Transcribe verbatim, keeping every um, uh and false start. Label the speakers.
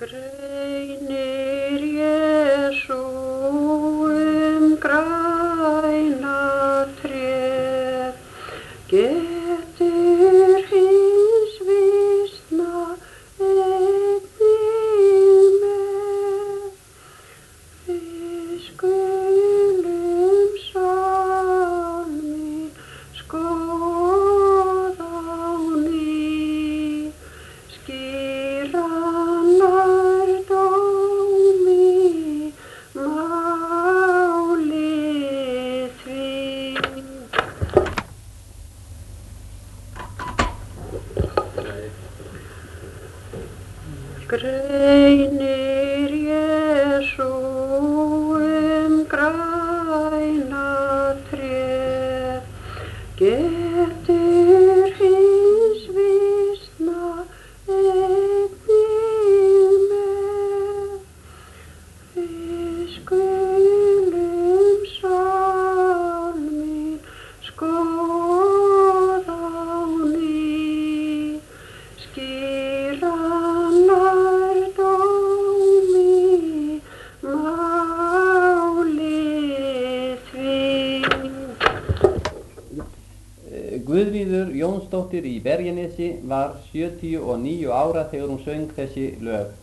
Speaker 1: Greinir Jesú um græna tréð, getur hins vísna einnig með. Við skulum sálminn skoða á ný, skýra lærdómi máli því. Greinir Jesú um græna tréð, getur hins vísna einnig með. Við skulum sálminn skoða á ný, skýra lærdómi máli því.
Speaker 2: Guðríður Jónsdóttir í Berjanesi var sjötíu og níu ára þegar hún söng þessi lög.